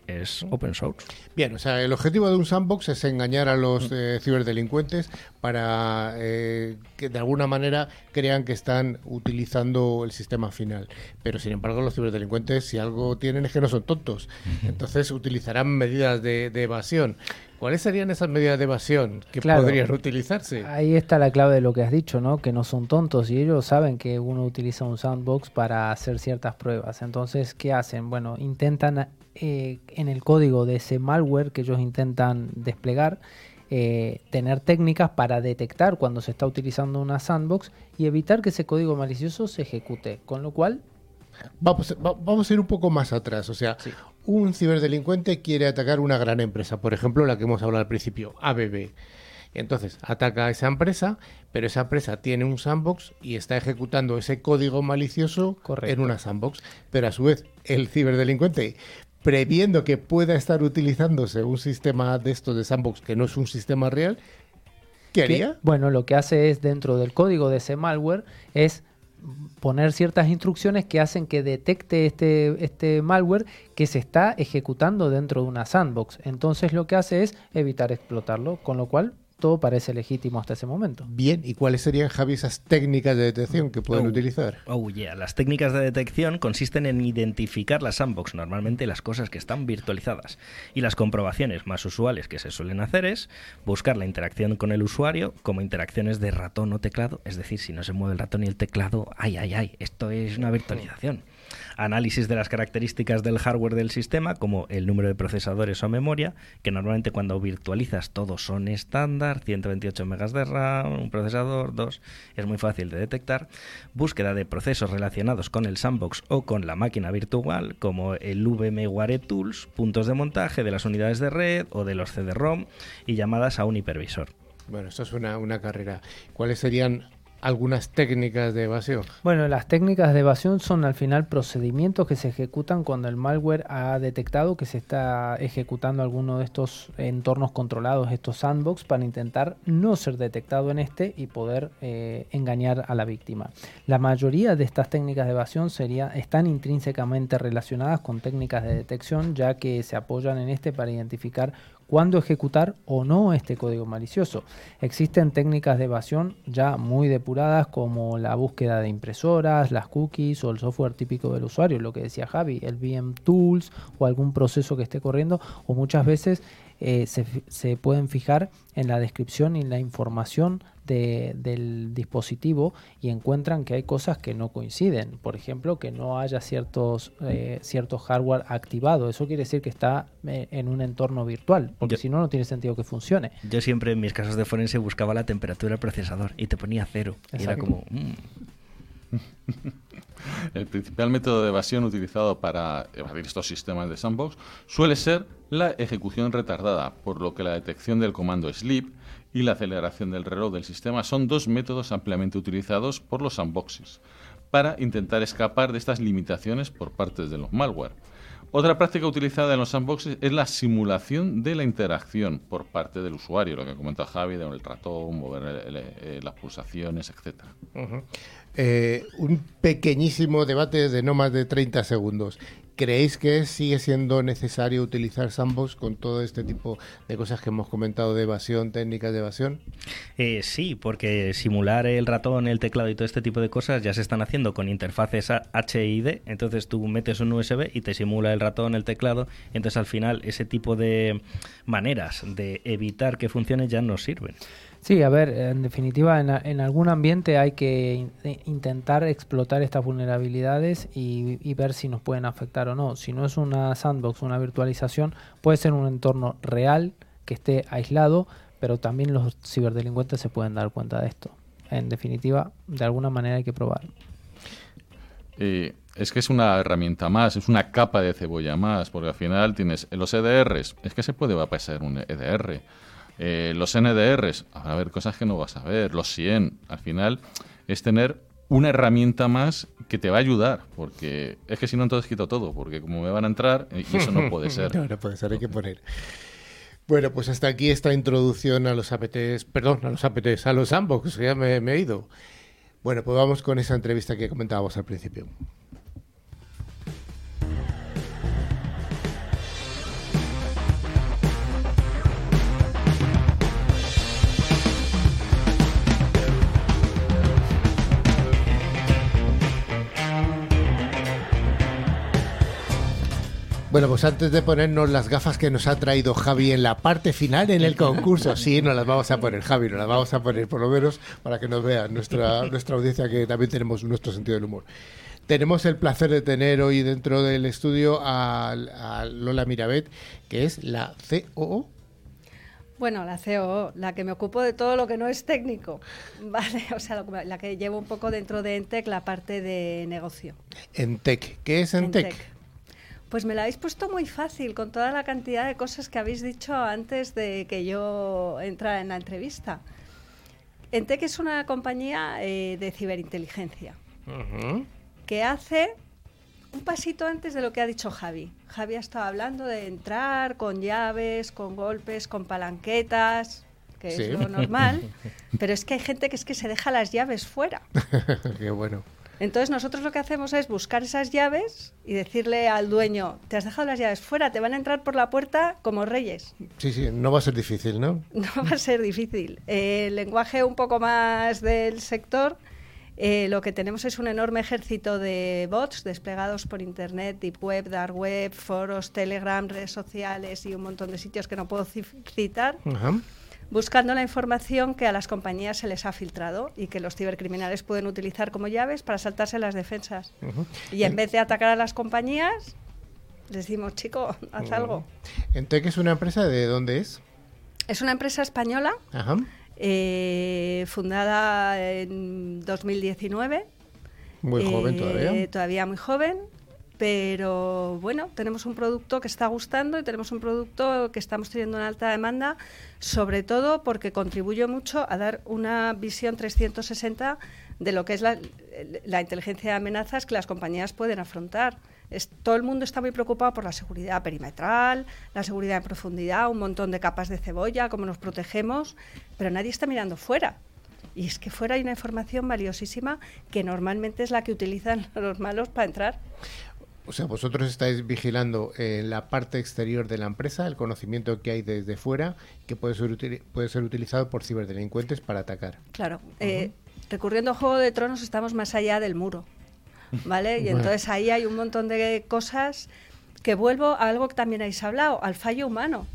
es open source. Bien, o sea, el objetivo de un sandbox es engañar a los eh, ciberdelincuentes para eh, que de alguna manera crean que están utilizando el sistema final. Pero sin embargo, los ciberdelincuentes, si algo tienen, es que no son tontos. Entonces utilizarán medidas de, de evasión. ¿Cuáles serían esas medidas de evasión que Claro, podrían utilizarse? Ahí está la clave de lo que has dicho, ¿no? Que no son tontos y ellos saben que uno utiliza un sandbox para hacer ciertas pruebas. Entonces, ¿qué hacen? Bueno, intentan eh, en el código de ese malware que ellos intentan desplegar, eh, tener técnicas para detectar cuando se está utilizando una sandbox y evitar que ese código malicioso se ejecute. Con lo cual... Vamos, va, vamos a ir un poco más atrás. O sea, sí. Un ciberdelincuente quiere atacar una gran empresa, por ejemplo, la que hemos hablado al principio, A B B. Entonces, ataca a esa empresa, pero esa empresa tiene un sandbox y está ejecutando ese código malicioso Correcto. En una sandbox. Pero a su vez, el ciberdelincuente, previendo que pueda estar utilizándose un sistema de estos de sandbox que no es un sistema real, ¿qué haría? ¿Qué? Bueno, lo que hace es, dentro del código de ese malware, es poner ciertas instrucciones que hacen que detecte este, este malware que se está ejecutando dentro de una sandbox. Entonces lo que hace es evitar explotarlo, con lo cual todo parece legítimo hasta ese momento. Bien, ¿y cuáles serían, Javi, esas técnicas de detección que pueden oh, utilizar? Oh, yeah. Las técnicas de detección consisten en identificar las sandbox, normalmente las cosas que están virtualizadas. Y las comprobaciones más usuales que se suelen hacer es buscar la interacción con el usuario como interacciones de ratón o teclado. Es decir, si no se mueve el ratón y el teclado, ay, ay, ay, esto es una virtualización. Análisis de las características del hardware del sistema, como el número de procesadores o memoria, que normalmente cuando virtualizas todos son estándar, ciento veintiocho megas de RAM, un procesador, dos, es muy fácil de detectar. Búsqueda de procesos relacionados con el sandbox o con la máquina virtual, como el VMware Tools, puntos de montaje de las unidades de red o de los C D ROM y llamadas a un hipervisor. Bueno, esto es una, una carrera. ¿Cuáles serían algunas técnicas de evasión? Bueno, las técnicas de evasión son al final procedimientos que se ejecutan cuando el malware ha detectado que se está ejecutando alguno de estos entornos controlados, estos sandbox, para intentar no ser detectado en este y poder eh, engañar a la víctima. La mayoría de estas técnicas de evasión sería, están intrínsecamente relacionadas con técnicas de detección, ya que se apoyan en este para identificar cuándo ejecutar o no este código malicioso. Existen técnicas de evasión ya muy depuradas, como la búsqueda de impresoras, las cookies o el software típico del usuario, lo que decía Javi, el V M Tools o algún proceso que esté corriendo, o muchas veces eh, se, se pueden fijar en la descripción y en la información de, del dispositivo y encuentran que hay cosas que no coinciden. Por ejemplo, que no haya ciertos, eh, ciertos hardware activado. Eso quiere decir que está eh, en un entorno virtual, porque yo, si no, no tiene sentido que funcione. Yo siempre en mis casos de forense buscaba la temperatura del procesador y te ponía cero. Exacto. Y era como... Mm. El principal método de evasión utilizado para evadir estos sistemas de sandbox suele ser la ejecución retardada, por lo que la detección del comando sleep y la aceleración del reloj del sistema son dos métodos ampliamente utilizados por los sandboxes para intentar escapar de estas limitaciones por parte de los malware. Otra práctica utilizada en los sandboxes es la simulación de la interacción por parte del usuario, lo que ha comentado Javi, de el ratón, mover el, el, el, las pulsaciones, etcétera. Uh-huh. Eh, un pequeñísimo debate de no más de treinta segundos. ¿Creéis que sigue siendo necesario utilizar sandbox con todo este tipo de cosas que hemos comentado de evasión, técnicas de evasión? Eh, sí, porque simular el ratón, el teclado y todo este tipo de cosas ya se están haciendo con interfaces H I D. Entonces tú metes un U S B y te simula el ratón, el teclado. Entonces al final ese tipo de maneras de evitar que funcione ya no sirven. Sí, a ver, en definitiva, en, en algún ambiente hay que in, intentar explotar estas vulnerabilidades y, y ver si nos pueden afectar o no. Si no es una sandbox, una virtualización, puede ser un entorno real que esté aislado, pero también los ciberdelincuentes se pueden dar cuenta de esto. En definitiva, de alguna manera hay que probar. Eh, es que es una herramienta más, es una capa de cebolla más, porque al final tienes los E D Rs, es que se puede pasar un E D R. Eh, los N D Rs, a ver, cosas que no vas a ver, los cien, al final es tener una herramienta más que te va a ayudar, porque es que si no entonces quito todo, porque como me van a entrar, y eso no puede ser. No, no puede ser, hay que poner. Bueno, pues hasta aquí esta introducción a los A P Ts, perdón, a los A P Ts, a los sandbox, que ya me, me he ido. Bueno, pues vamos con esa entrevista que comentábamos al principio. Bueno, pues antes de ponernos las gafas que nos ha traído Javi en la parte final en el concurso, sí, nos las vamos a poner, Javi, nos las vamos a poner por lo menos para que nos vea nuestra, nuestra audiencia, que también tenemos nuestro sentido del humor. Tenemos el placer de tener hoy dentro del estudio a, a Lola Mirabet, que es la C O O. Bueno, la C O O, la que me ocupo de todo lo que no es técnico, ¿vale? O sea, la que llevo un poco dentro de Entec la parte de negocio. Entec, ¿qué es Entec? Entec. Pues me la habéis puesto muy fácil con toda la cantidad de cosas que habéis dicho antes de que yo entrara en la entrevista. Entec es una compañía eh, de ciberinteligencia. Uh-huh. Que hace un pasito antes de lo que ha dicho Javi. Javi ha estado hablando de entrar con llaves, con golpes, con palanquetas, que sí. Es lo normal, pero es que hay gente que es que se deja las llaves fuera. Qué bueno. Entonces nosotros lo que hacemos es buscar esas llaves y decirle al dueño, te has dejado las llaves fuera, te van a entrar por la puerta como reyes. Sí, sí, no va a ser difícil, ¿no? No va a ser difícil. Eh, el lenguaje un poco más del sector... Eh, lo que tenemos es un enorme ejército de bots desplegados por Internet, Deep Web, Dark Web, foros, Telegram, redes sociales y un montón de sitios que no puedo citar, uh-huh. buscando la información que a las compañías se les ha filtrado y que los cibercriminales pueden utilizar como llaves para saltarse las defensas. Uh-huh. Y en vez de atacar a las compañías, les decimos, chico, haz uh-huh. algo. ¿Entec es una empresa de dónde es? Es una empresa española. Ajá. Uh-huh. Eh, fundada en dos mil diecinueve. Muy joven eh, todavía. Todavía muy joven, pero bueno, tenemos un producto que está gustando y tenemos un producto que estamos teniendo una alta demanda, sobre todo porque contribuye mucho a dar una visión trescientos sesenta de lo que es la, la inteligencia de amenazas que las compañías pueden afrontar. Es, todo el mundo está muy preocupado por la seguridad perimetral, la seguridad en profundidad, un montón de capas de cebolla, cómo nos protegemos, pero nadie está mirando fuera. Y es que fuera hay una información valiosísima que normalmente es la que utilizan los malos para entrar. O sea, vosotros estáis vigilando eh, la parte exterior de la empresa, el conocimiento que hay desde fuera, que puede ser, util- puede ser utilizado por ciberdelincuentes para atacar. Claro. Uh-huh. Eh, recurriendo a Juego de Tronos, estamos más allá del muro. ¿Vale? Y entonces ahí hay un montón de cosas que vuelvo a algo que también habéis hablado, al fallo humano.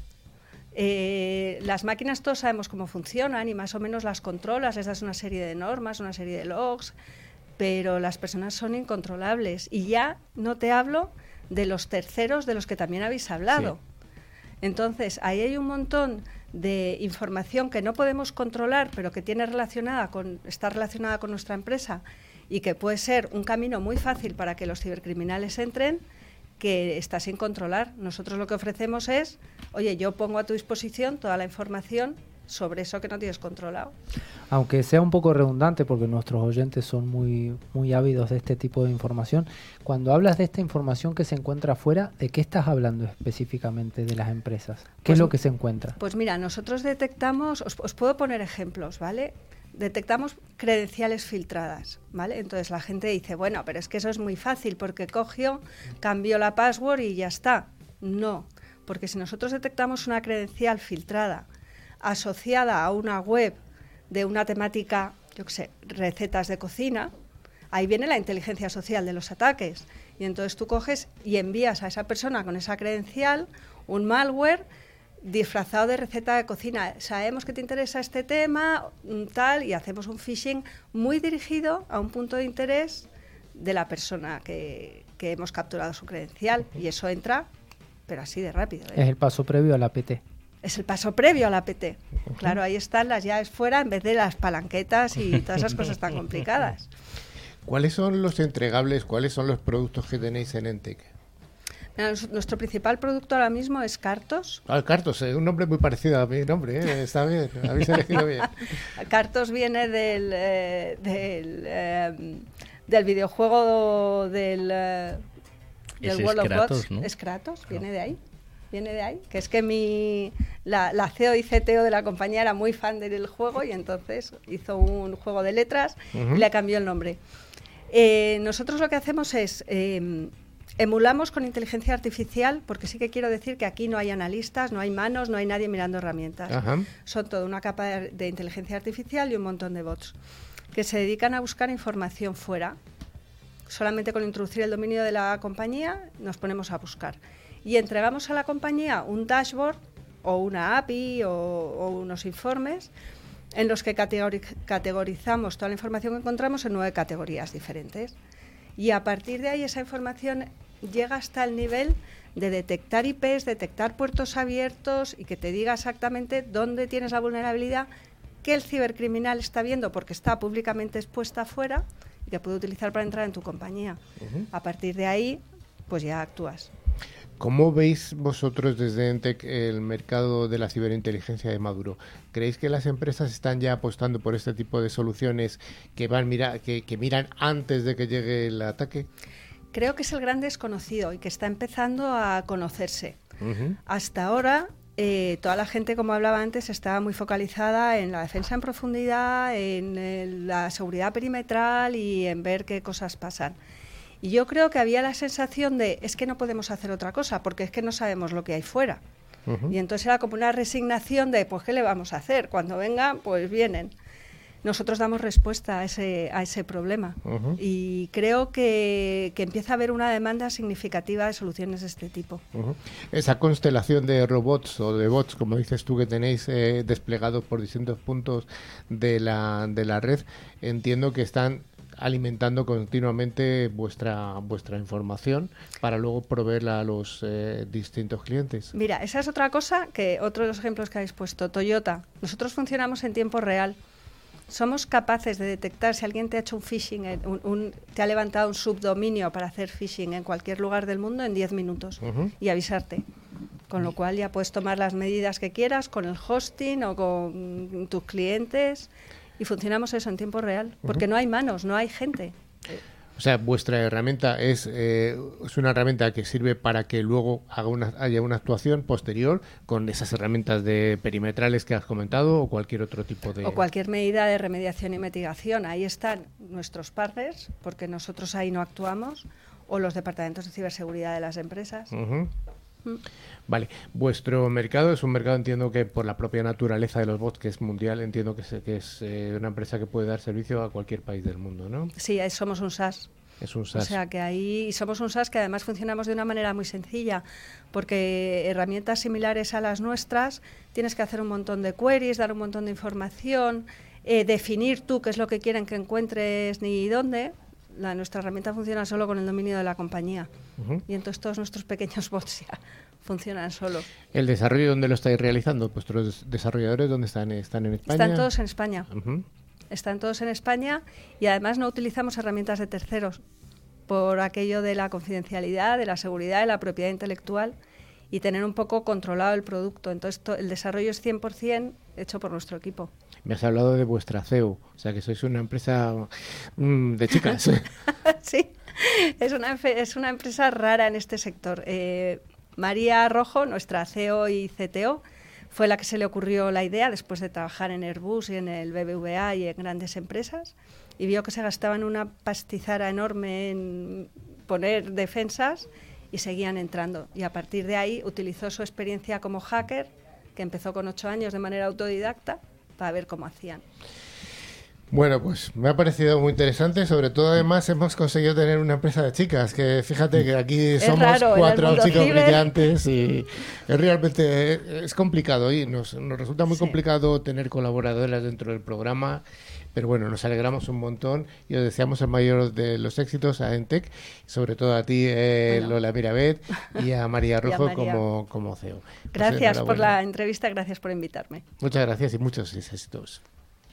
Eh, las máquinas todos sabemos cómo funcionan y más o menos las controlas, les das una serie de normas, una serie de logs, pero las personas son incontrolables. Y ya no te hablo de los terceros de los que también habéis hablado. Sí. Entonces ahí hay un montón de información que no podemos controlar, pero que tiene relacionada con, está relacionada con nuestra empresa, y que puede ser un camino muy fácil para que los cibercriminales entren, que está sin controlar. Nosotros lo que ofrecemos es, oye, yo pongo a tu disposición toda la información sobre eso que no tienes controlado. Aunque sea un poco redundante, porque nuestros oyentes son muy, muy ávidos de este tipo de información, cuando hablas de esta información que se encuentra afuera, ¿de qué estás hablando específicamente de las empresas? ¿Qué pues, es lo que se encuentra? Pues mira, nosotros detectamos, os, os puedo poner ejemplos, ¿vale? Detectamos credenciales filtradas, ¿vale? Entonces la gente dice, bueno, pero es que eso es muy fácil porque cogió, cambió la password y ya está. No, porque si nosotros detectamos una credencial filtrada asociada a una web de una temática, yo qué sé, recetas de cocina, ahí viene la inteligencia social de los ataques. Y entonces tú coges y envías a esa persona con esa credencial un malware disfrazado de receta de cocina. Sabemos que te interesa este tema, tal, y hacemos un phishing muy dirigido a un punto de interés de la persona que, que hemos capturado su credencial. Y eso entra, pero así de rápido, ¿eh? Es el paso previo al A P T. Es el paso previo al A P T. Uh-huh. Claro, ahí están las llaves fuera en vez de las palanquetas y todas esas cosas tan complicadas. ¿Cuáles son los entregables, cuáles son los productos que tenéis en Entec? Nuestro principal producto ahora mismo es Cartos. Ah, Cartos, es eh, un nombre muy parecido a mi nombre, ¿eh? Está bien, habéis elegido bien. Cartos viene del, eh, del, eh, del videojuego del, eh, del World of Gods. ¿No? Es Kratos, viene de ahí. Viene de ahí, que es que mi la, la C E O y C T O de la compañía era muy fan del juego y entonces hizo un juego de letras uh-huh. y le cambió el nombre. Eh, nosotros lo que hacemos es... Eh, Emulamos con inteligencia artificial, porque sí que quiero decir que aquí no hay analistas, no hay manos, no hay nadie mirando herramientas. Ajá. Son toda una capa de, de inteligencia artificial y un montón de bots que se dedican a buscar información fuera. Solamente con introducir el dominio de la compañía nos ponemos a buscar. y entregamos a la compañía un dashboard o una A P I o, o unos informes en los que categori- categorizamos toda la información que encontramos en nueve categorías diferentes. Y a partir de ahí esa información llega hasta el nivel de detectar I Pes, detectar puertos abiertos y que te diga exactamente dónde tienes la vulnerabilidad que el cibercriminal está viendo porque está públicamente expuesta afuera y que puede utilizar para entrar en tu compañía. Uh-huh. A partir de ahí, pues ya actúas. ¿Cómo veis vosotros desde Entec el mercado de la ciberinteligencia de Maduro? ¿Creéis que las empresas están ya apostando por este tipo de soluciones que van mira, que, que miran antes de que llegue el ataque? Creo que es el gran desconocido y que está empezando a conocerse. Uh-huh. Hasta ahora, eh, toda la gente, como hablaba antes, estaba muy focalizada en la defensa en profundidad, en, en la seguridad perimetral y en ver qué cosas pasan. Y yo creo que había la sensación de, es que no podemos hacer otra cosa, porque es que no sabemos lo que hay fuera. Uh-huh. Y entonces era como una resignación de, pues, ¿qué le vamos a hacer? Cuando vengan, pues vienen. Nosotros damos respuesta a ese, a ese problema. Uh-huh. Y creo que, que empieza a haber una demanda significativa de soluciones de este tipo. Uh-huh. Esa constelación de robots o de bots, como dices tú, que tenéis eh, desplegados por distintos puntos de la, de la red, entiendo que están alimentando continuamente vuestra vuestra información para luego proveerla a los eh, distintos clientes. Mira, esa es otra cosa, que otro de los ejemplos que habéis puesto, Toyota. Nosotros funcionamos en tiempo real. Somos capaces de detectar si alguien te ha hecho un phishing, un, un, te ha levantado un subdominio para hacer phishing en cualquier lugar del mundo en diez minutos uh-huh. y avisarte. Con lo cual ya puedes tomar las medidas que quieras con el hosting o con tus clientes. Y funcionamos eso en tiempo real, porque uh-huh. no hay manos, no hay gente. O sea, vuestra herramienta es, eh, es una herramienta que sirve para que luego haga una, haya una actuación posterior con esas herramientas de perimetrales que has comentado o cualquier otro tipo de... O cualquier medida de remediación y mitigación. Ahí están nuestros partners, porque nosotros ahí no actuamos, o los departamentos de ciberseguridad de las empresas. Uh-huh. Mm. Vale, vuestro mercado es un mercado, entiendo que por la propia naturaleza de los bots, que es mundial, entiendo que es, que es eh, una empresa que puede dar servicio a cualquier país del mundo, ¿no? Sí, somos un SaaS. Es un SaaS. O sea que ahí somos un SaaS que además funcionamos de una manera muy sencilla, porque herramientas similares a las nuestras tienes que hacer un montón de queries, dar un montón de información, eh, definir tú qué es lo que quieren que encuentres ni dónde. La, nuestra herramienta funciona solo con el dominio de la compañía. Uh-huh. Y entonces todos nuestros pequeños bots ya funcionan solos. ¿El desarrollo dónde lo estáis realizando? ¿Vuestros desarrolladores dónde están? ¿Están en España? Están todos en España. Uh-huh. Están todos en España y además no utilizamos herramientas de terceros por aquello de la confidencialidad, de la seguridad, de la propiedad intelectual y tener un poco controlado el producto. Entonces to- el desarrollo es cien por ciento hecho por nuestro equipo. Me has hablado de vuestra C E O, o sea que sois una empresa mmm, de chicas. Sí, es una, es una empresa rara en este sector. Eh, María Rojo, nuestra C E O y C T O, fue la que se le ocurrió la idea después de trabajar en Airbus y en el B B V A y en grandes empresas, y vio que se gastaban una pastizara enorme en poner defensas y seguían entrando. Y a partir de ahí utilizó su experiencia como hacker, que empezó con ocho años de manera autodidacta, para ver cómo hacían. Bueno, pues me ha parecido muy interesante, sobre todo además hemos conseguido tener una empresa de chicas, que fíjate que aquí es somos raro, cuatro chicos ciber. brillantes y es realmente es complicado y nos, nos resulta muy sí. complicado tener colaboradoras dentro del programa, pero bueno, nos alegramos un montón y os deseamos el mayor de los éxitos a Entec, sobre todo a ti, eh, bueno. Lola Mirabet, y a María Rojo a María. Como, como C E O. Gracias pues por la entrevista, gracias por invitarme. Muchas gracias y muchos éxitos.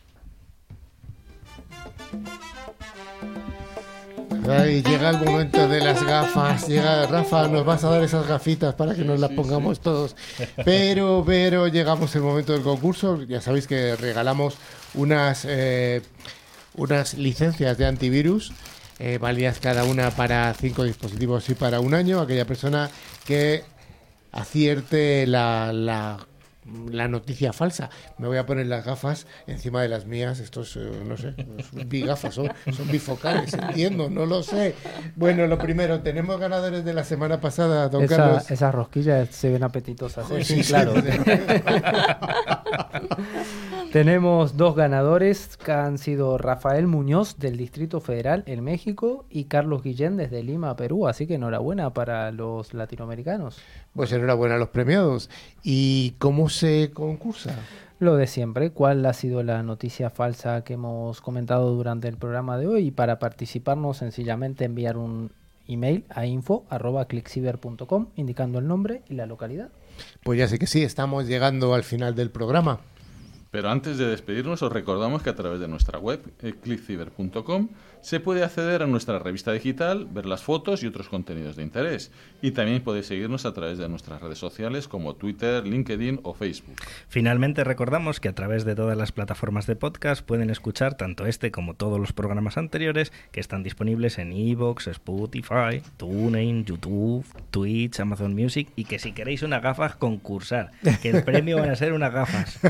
Ay, llega el momento de las gafas. Llega Rafa, nos vas a dar esas gafitas para que nos las pongamos sí, sí. todos. Pero, pero llegamos al momento del concurso. Ya sabéis que regalamos unas eh, unas licencias de antivirus, eh, válidas cada una para cinco dispositivos y para un año. Aquella persona que acierte la, la la noticia falsa. Me voy a poner las gafas encima de las mías. Estos, eh, no sé, son bigafas, son, son bifocales, entiendo, no lo sé. Bueno, lo primero, tenemos ganadores de la semana pasada, don Esa, Carlos. Esas rosquillas se ven apetitosas, ¿eh? Sí, sí, claro. Tenemos dos ganadores que han sido Rafael Muñoz del Distrito Federal en México y Carlos Guillén desde Lima, Perú. Así que enhorabuena para los latinoamericanos. Pues enhorabuena a los premiados. ¿Y cómo se concursa? Lo de siempre, ¿cuál ha sido la noticia falsa que hemos comentado durante el programa de hoy? Y para participarnos, sencillamente enviar un email a info arroba clickciber punto com indicando el nombre y la localidad. Pues ya sé que sí, estamos llegando al final del programa. Pero antes de despedirnos, os recordamos que a través de nuestra web, eh, clickciber punto com, se puede acceder a nuestra revista digital, ver las fotos y otros contenidos de interés. Y también podéis seguirnos a través de nuestras redes sociales como Twitter, LinkedIn o Facebook. Finalmente, recordamos que a través de todas las plataformas de podcast pueden escuchar tanto este como todos los programas anteriores que están disponibles en iVoox, Spotify, TuneIn, YouTube, Twitch, Amazon Music, y que si queréis unas gafas, concursar, que el premio van a ser unas gafas.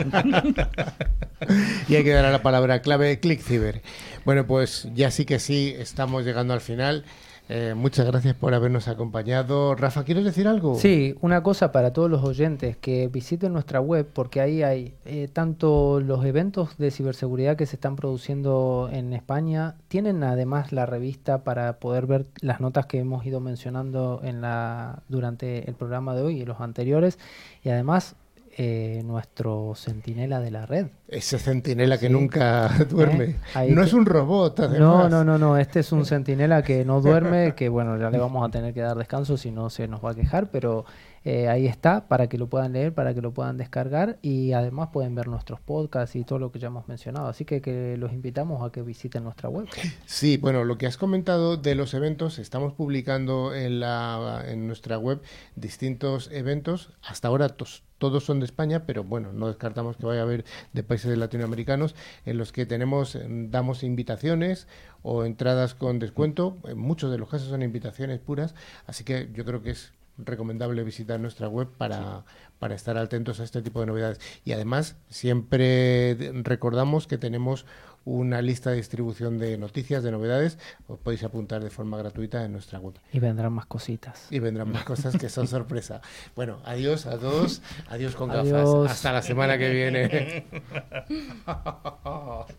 Y hay que dar a la palabra clave ClickCiber. Bueno, pues ya sí que sí, estamos llegando al final. Eh, muchas gracias por habernos acompañado. Rafa, ¿quieres decir algo? Sí, una cosa para todos los oyentes, que visiten nuestra web porque ahí hay eh, tanto los eventos de ciberseguridad que se están produciendo en España, tienen además la revista para poder ver las notas que hemos ido mencionando en la durante el programa de hoy y los anteriores, y además Eh, nuestro centinela de la red. Ese centinela que sí. nunca duerme. ¿Eh? No que... es un robot, además. No, no, no, no. Este es un centinela que no duerme, que bueno, ya le vamos a tener que dar descanso, si no se nos va a quejar, pero eh, ahí está para que lo puedan leer, para que lo puedan descargar, y además pueden ver nuestros podcasts y todo lo que ya hemos mencionado. Así que, que los invitamos a que visiten nuestra web. Sí, bueno, lo que has comentado de los eventos, estamos publicando en, la, en nuestra web distintos eventos. Hasta ahora tos, todos son de España, pero bueno, no descartamos que vaya a haber de países latinoamericanos en los que tenemos, damos invitaciones o entradas con descuento. En muchos de los casos son invitaciones puras, así que yo creo que es recomendable visitar nuestra web para, sí. para estar atentos a este tipo de novedades. Y además, siempre recordamos que tenemos una lista de distribución de noticias, de novedades. Os podéis apuntar de forma gratuita en nuestra web. Y vendrán más cositas. Y vendrán más cosas que son sorpresa. Bueno, adiós a todos. Adiós con adiós. Gafas. Hasta la semana que viene.